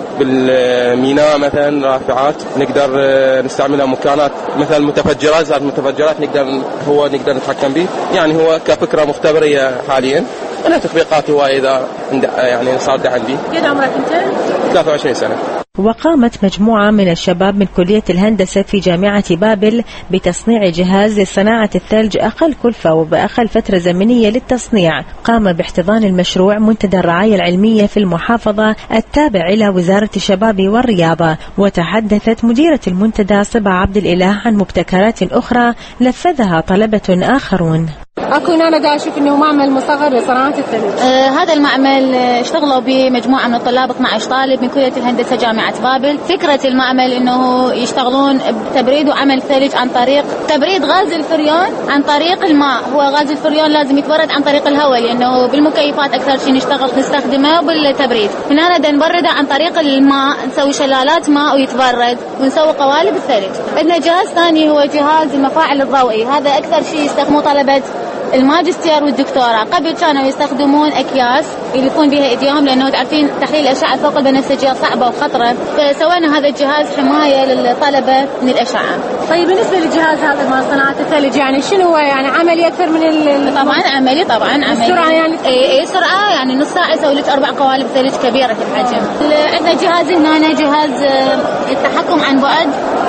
بالميناء مثلا رافعات، نقدر نستعمله مكانات مثلا متفجرات ذات متفجرات نقدر هو نقدر نتحكم به، يعني هو كفكرة مختبرية حاليا. أنا تطبيقات هواية إذا يعني صادة عندي. كم عمرك أنت؟ ثلاثة وعشرين سنة. وقامت مجموعة من الشباب من كلية الهندسة في جامعة بابل بتصنيع جهاز لصناعة الثلج أقل كلفة وبأقل فترة زمنية للتصنيع. قام باحتضان المشروع منتدى الرعاية العلمية في المحافظة التابع إلى وزارة الشباب والرياضة. وتحدثت مديرة المنتدى صبا عبد الإله عن مبتكرات أخرى نفذها طلبة آخرون. اكو انا دا اشوف انه معمل مصغر لصناعه الثلج. آه هذا المعمل اشتغلوا بمجموعه من الطلاب اثني عشر طالب من كليه الهندسه جامعه بابل. فكره المعمل انه يشتغلون بتبريد وعمل ثلج عن طريق تبريد غاز الفريون عن طريق الماء. هو غاز الفريون لازم يتبرد عن طريق الهواء لانه بالمكيفات اكثر شيء نشتغل نستخدمه بالتبريد. هنا بدنا نبرده عن طريق الماء، نسوي شلالات ماء ويتبرد ونسوي قوالب الثلج. عندنا جهاز ثاني هو جهاز المفاعل الضوئي، هذا اكثر شيء يستخدموه طلبه الماجستير والدكتوراه. قبل كانوا يستخدمون اكياس يلفون بها ايديهم لانه تعرفين تحليل الاشعه فوق البنفسجيه صعبه وخطره، فسوينا هذا الجهاز حمايه للطلبه من الاشعه. طيب بالنسبه للجهاز هذا مال صناعه الثلج يعني شنو هو يعني عملي اكثر من ال طبعا عملي طبعا عملي السرعه يعني اي اي سرعه يعني نص ساعه يسوي لك اربع قوالب ثلج كبيره في الحجم. عندنا جهاز هنا جهاز التحكم عن بعد،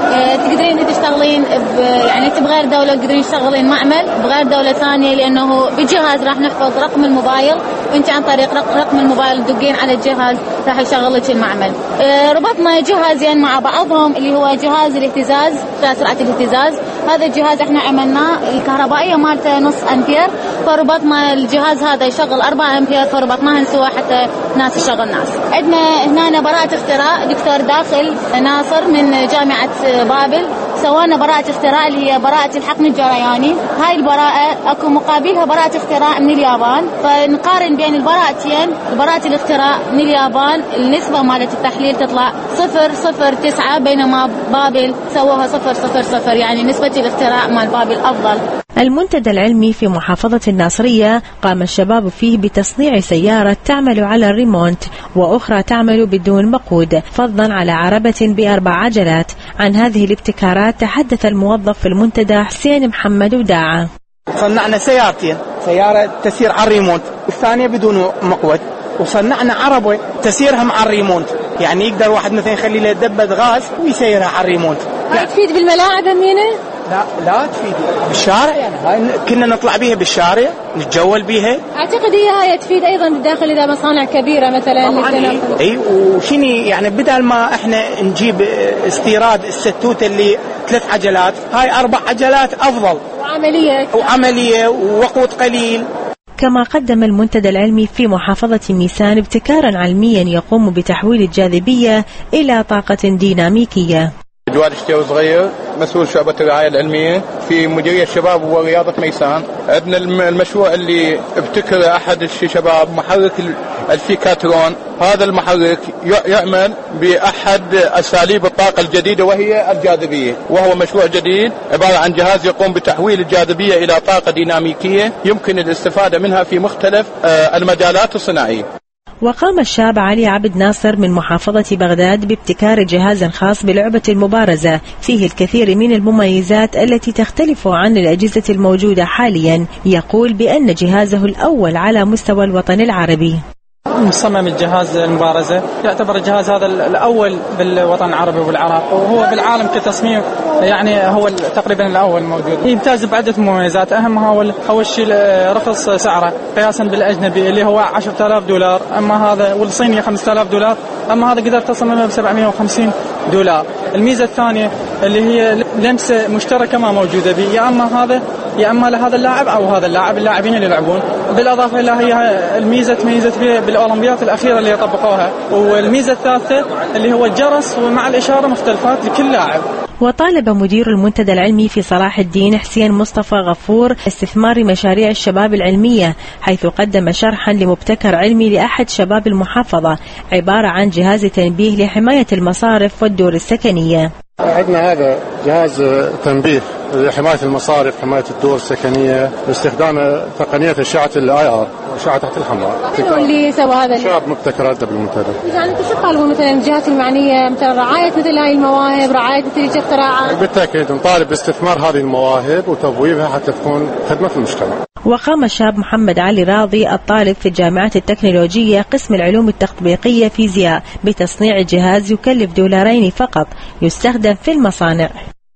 تقدرين تشتغلين يعني انت بغير دوله تقدرين تشتغلين معمل بغير دوله ثانيه، لانه بالجهاز راح نحفظ رقم الموبايل وانت عن طريق رقم الموبايل تدقين على الجهاز راح يشغل لك المعمل. ربطنا جهازين مع بعضهم اللي هو جهاز الاهتزاز سرعه الاهتزاز، هذا الجهاز احنا عملناه الكهربائيه مالته نص امبير، فربطنا الجهاز هذا يشغل أربعة امبير فربطناهن سوا حتى ناس يشغل ناس. عندنا هنا براءة اختراع دكتور داخل ناصر من جامعة بابل سوانا براءة اختراع اللي هي براءة الحقن الجرياني. هاي البراءة اكو مقابلها براءة اختراع من اليابان، فنقارن بين البراءتين. براءة الاختراع من اليابان النسبة مالت التحليل تطلع صفر صفر تسعة، بينما بابل سووها صفر صفر صفر، يعني نسبة الاختراع مال بابل أفضل. المنتدى العلمي في محافظة الناصرية قام الشباب فيه بتصنيع سيارة تعمل على الريمونت وأخرى تعمل بدون وقود، فضلا على عربة بأربع عجلات. عن هذه الابتكارات تحدث الموظف في المنتدى حسين محمد وداعة. صنعنا سيارتين، سيارة تسير على الريمونت والثانية بدون مقود، وصنعنا عربة تسيرها مع الريمونت، يعني يقدر واحد مثلا يخلي له دبة غاز ويسيرها على الريمونت. هاي تفيد بالملاعب أمينة؟ لا لا تفيد بالشارع، يعني هاي كنا نطلع بيها بالشارع نتجول بيها. اعتقد هي هاي تفيد ايضا بالداخل اذا مصانع كبيره مثلا. اي وشني يعني بدل ما احنا نجيب استيراد الستوته اللي ثلاث عجلات، هاي اربع عجلات افضل وعمليه وعمليه ووقود قليل. كما قدم المنتدى العلمي في محافظة ميسان ابتكارا علميا يقوم بتحويل الجاذبية إلى طاقة ديناميكية. جواد الشتاوي صغير مسؤول شعبة الرعاية العلمية في مديرية الشباب ورياضة ميسان. عندنا المشروع اللي ابتكر أحد الشباب محرك الفيكاترون. هذا المحرك يعمل بأحد أساليب الطاقة الجديدة وهي الجاذبية، وهو مشروع جديد عبارة عن جهاز يقوم بتحويل الجاذبية إلى طاقة ديناميكية يمكن الاستفادة منها في مختلف المجالات الصناعية. وقام الشاب علي عبد ناصر من محافظة بغداد بابتكار جهاز خاص بلعبة المبارزة فيه الكثير من المميزات التي تختلف عن الأجهزة الموجودة حاليا. يقول بأن جهازه الأول على مستوى الوطن العربي. مصمم الجهاز المبارزة يعتبر الجهاز هذا الأول بالوطن العربي والعراق، وهو بالعالم كتصميم يعني هو تقريبا الأول موجود. يمتاز بعدة مميزات، أهمها هو أول شيء رخص سعره قياسا بالأجنبي اللي هو عشرة آلاف دولار، أما هذا والصيني خمسة آلاف دولار، أما هذا قدرت تصممه ب سبعمائة وخمسين دولار. الميزة الثانية اللي هي لمسة مشتركة ما موجودة به، يا أما هذا يا أما لهذا اللاعب أو هذا اللاعب، اللاعبين اللي يلعبون. بالإضافة إلى هي الميزة تميزت بالأولمبيات الأخيرة اللي طبقوها. والميزة الثالثة اللي هو الجرس ومع الإشارة مختلفات لكل لاعب. وطالب مدير المنتدى العلمي في صلاح الدين حسين مصطفى غفور استثمار مشاريع الشباب العلمية، حيث قدم شرحا لمبتكر علمي لأحد شباب المحافظة عبارة عن جهاز تنبيه لحماية المصارف والدور السكنية. عندنا هذا جهاز تنبيه لحماية المصارف، حماية الدور السكنية، باستخدام تقنية أشعة الاي ار، أشعة تحت الحمراء. من اللي سوى هذا؟ شباب مبتكر هذا بالمنتدى. يعني انتم شو طالبوا مثلا الجهات المعنية مثلا رعاية مثل هاي المواهب، رعاية مثل اختراعات؟ بالتأكيد نطالب باستثمار هذه المواهب وتبويبها حتى تكون خدمة المجتمع. وقام الشاب محمد علي راضي الطالب في الجامعة التكنولوجية قسم العلوم التطبيقية فيزياء بتصنيع جهاز يكلف دولارين فقط يستخدم في المصانع.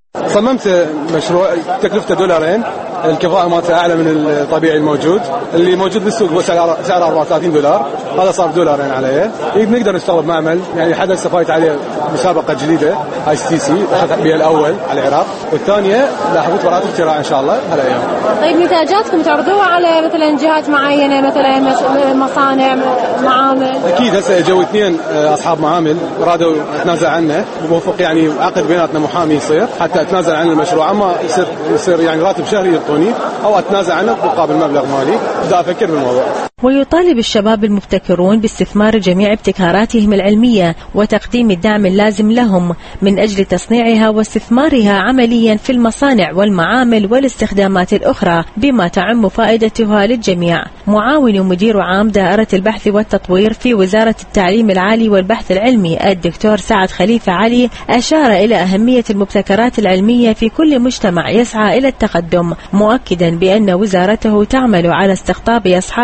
صممت مشروع تكلفته دولارين، الكفاءة مالته أعلى من الطبيعي الموجود، اللي موجود بالسوق هو سعره أربعة وثلاثين دولار، هذا صار دولارين عليه. نقدر نشتغل بمعمل، يعني حدث استفادت عليه مسابقة جديدة اي سي سي أخذت بها الأول على العراق، والثانية لاحظت براءة اختراع إن شاء الله هالأيام. طيب نتاجاتكم تعرضوها على مثلا جهات معينة، مثلا مصانع، معامل؟ أكيد هسه جو اثنين أصحاب معامل رادوا نتنازع عنه، موفق يعني عقد بيناتنا محامي يصير حتى اتنازل عن المشروع، اما يصير يصير يعني راتب شهري يعطوني او اتنازل عنه مقابل مبلغ مالي. بدي افكر بالموضوع. ويطالب الشباب المبتكرون باستثمار جميع ابتكاراتهم العلمية وتقديم الدعم اللازم لهم من أجل تصنيعها واستثمارها عمليا في المصانع والمعامل والاستخدامات الأخرى بما تعم فائدتها للجميع. معاون مدير عام دائرة البحث والتطوير في وزارة التعليم العالي والبحث العلمي الدكتور سعد خليفة علي أشار إلى أهمية المبتكرات العلمية في كل مجتمع يسعى إلى التقدم، مؤكدا بأن وزارته تعمل على استقطاب أصحاب الأعمال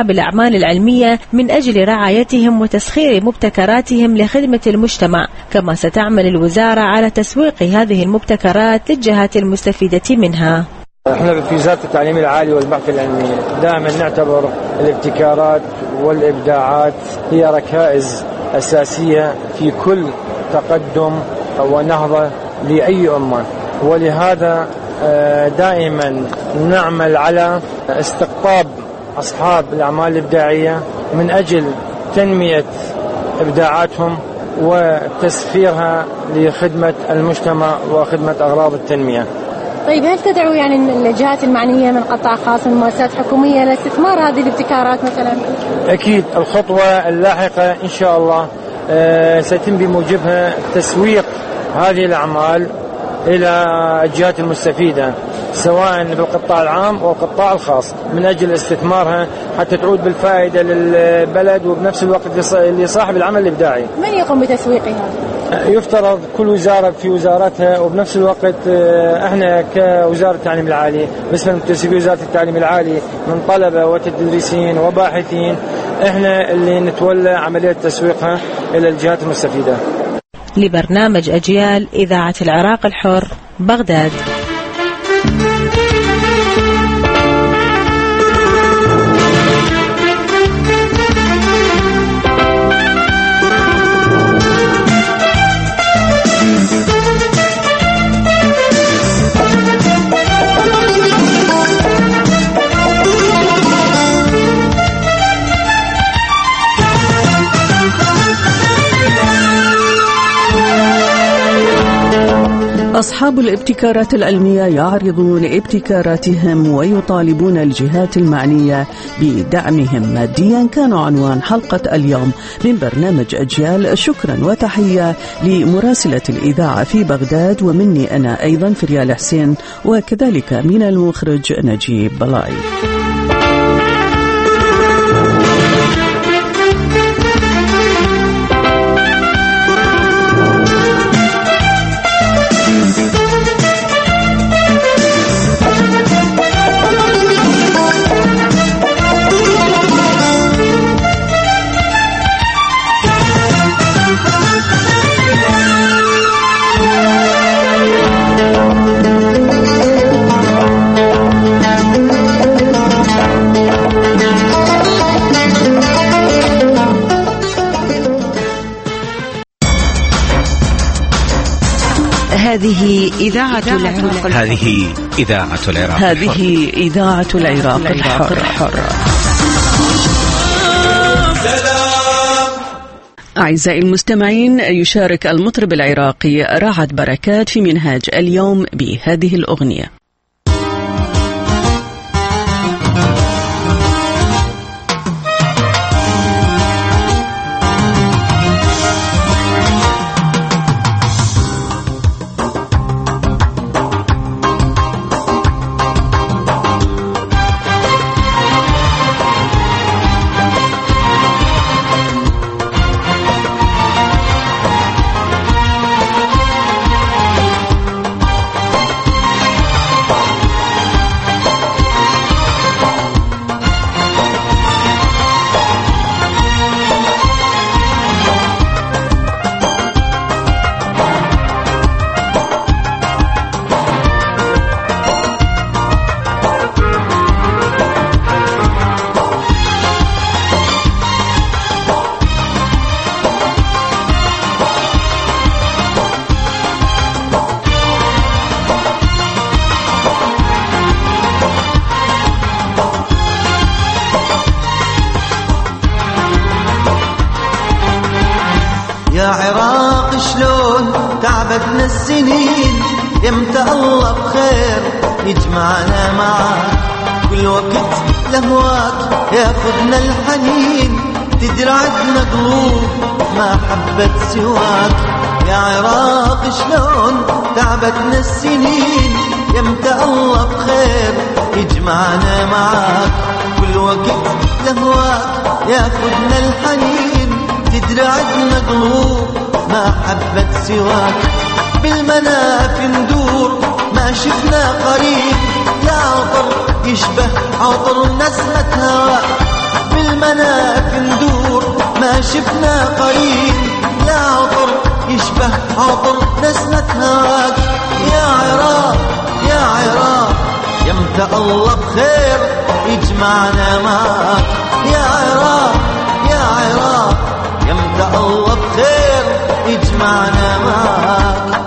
الأعمال العلمية من أجل رعايتهم وتسخير مبتكراتهم لخدمة المجتمع. كما ستعمل الوزارة على تسويق هذه المبتكرات للجهات المستفيدة منها. احنا في وزارة التعليم العالي والبحث العلمي دائما نعتبر الابتكارات والإبداعات هي ركائز أساسية في كل تقدم ونهضة لأي أمة، ولهذا دائما نعمل على استقطاب أصحاب الأعمال الإبداعية من أجل تنمية إبداعاتهم وتسخيرها لخدمة المجتمع وخدمة أغراض التنمية. طيب هل تدعو يعني الجهات المعنية من قطاع خاص من مؤسسات حكومية لاستثمار هذه الابتكارات مثلا؟ أكيد الخطوة اللاحقة إن شاء الله سيتم بموجبها تسويق هذه الأعمال إلى الجهات المستفيدة سواء بالقطاع العام أو القطاع الخاص من أجل استثمارها حتى تعود بالفائدة للبلد وبنفس الوقت لصاحب العمل الإبداعي. من يقوم بتسويقها؟ يفترض كل وزارة في وزارتها، وبنفس الوقت احنا كوزارة التعليم العالي باسم المتسوقين وزارة التعليم العالي من طلبة وتدريسين وباحثين احنا اللي نتولى عملية تسويقها إلى الجهات المستفيدة. لبرنامج أجيال إذاعة العراق الحر، بغداد. أصحاب الابتكارات العلمية يعرضون ابتكاراتهم ويطالبون الجهات المعنية بدعمهم ماديا. كانوا عنوان حلقة اليوم من برنامج أجيال. شكرا وتحية لمراسلة الإذاعة في بغداد، ومني أنا أيضا فريال حسين، وكذلك من المخرج نجيب بلاي. هذه إذاعة العراق. هذه إذاعة العراق. هذه إذاعة العراق الحر. أعزائي المستمعين، يشارك المطرب العراقي رعد بركات في منهاج اليوم بهذه الأغنية. يا عراق شلون تعبتنا السنين، امتى الله بخير يجمعنا معاك، كل وقت لهواك ياخذنا الحنين، تدري عدنا قلوب ما حبت سواك. يا عراق شلون تعبتنا السنين، امتى الله بخير يجمعنا معاك، كل وقت لهواك ياخذنا الحنين، تدري عدنا قلوب ما حبت سواك. بالمناف ندور ما شفنا قريب، لا عطر يشبه عطر نسمة هواك، بالمناف ندور ما شفنا قريب لا عطر يشبه عطر نسمة هواك يا عراق يا عراق يمتى الله بخير يجمعنا معك يا عراق يا عراق يمتى الله بخير يجمعنا معك.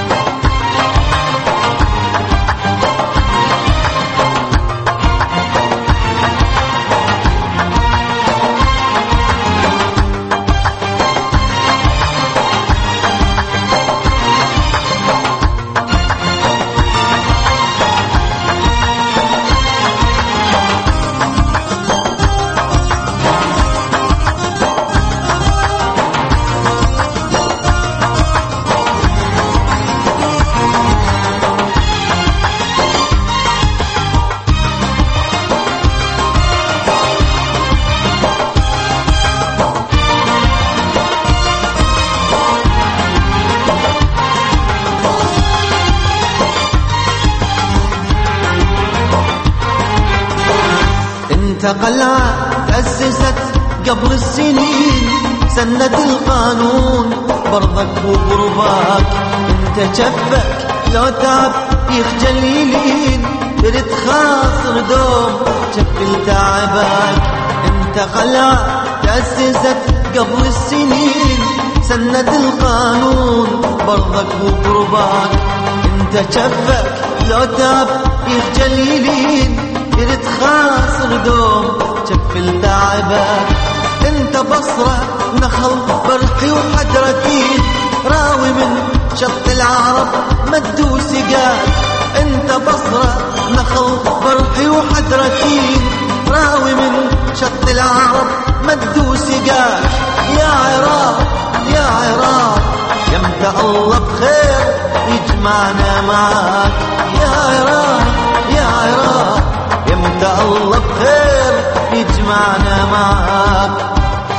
قلعة تأسست قبل السنين سند القانون برضك وقرباك انت جفك لو تعب يخجل يلين برد خاصر دوم جف تعبك انت قلعة تأسست قبل السنين سند القانون برضك وقرباك انت جفك لو تعب يخجل يلين يرد خاصر دوم شفل تعبك انت بصرة نخل برحي وحدرتين راوي من شط العرب مدو سقاك انت بصرة نخل برحي وحدرتين راوي من شط العرب مدو سقاك يا عراق يا عراق يمتى الله بخير يجمعنا معاك يا عراق يا عراق يمتى الله بخير يجمعنا معاك.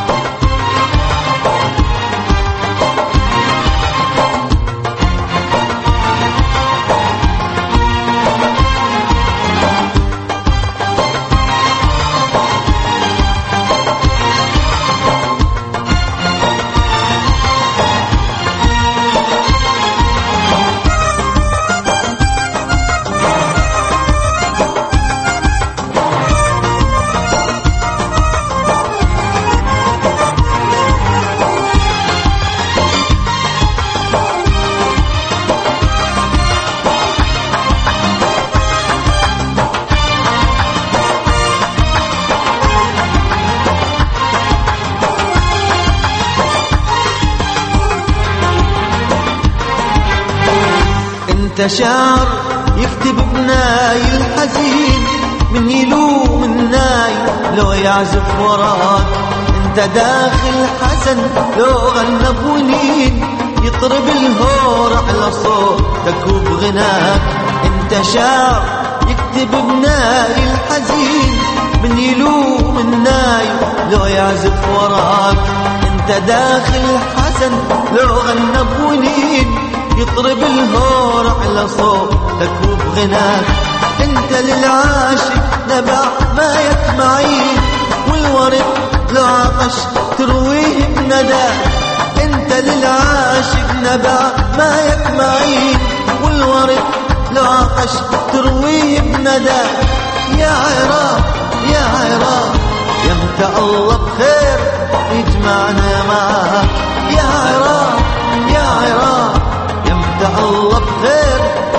انت شاعر يكتب بناي الحزين من يلوم الناي لو يعزف وراك انت داخل حسن لو غنى بونين يطرب الهور على صوتك وبغناك انت شاعر يكتب بناي الحزين من يلوم الناي لو يعزف وراك انت داخل حسن لو غنى بونين يطرب الهور على صوتك وبغناك انت للعاشق نبع ما يطمعين والورد لو عطش ترويه بنداك انت للعاشق نبع ما يطمعين والورد لو عطش ترويه بنداك يا عراق يا عراق يمتى الله بخير يجمعنا معاك يا عراق يا عراق يمتى الله بخير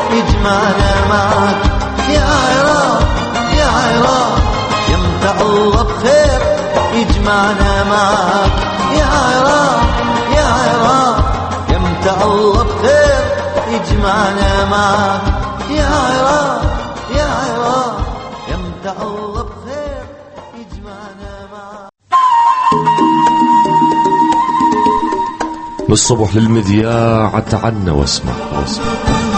يجمعنا معاك يا عراق يا عراق يمتى الله بخير يجمعنا معاك يا عراق يا عراق يمتى الله بخير يجمعنا معاك يا عراق يا عراق يمتى الله بخير يجمعنا معاك. من الصبح للمذياع تعنا واسمع واسمع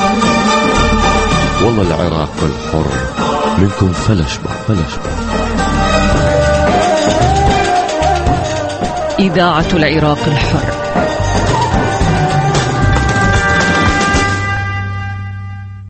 والله العراق الحر منكم فلشبه فلشبه. إذاعة العراق الحر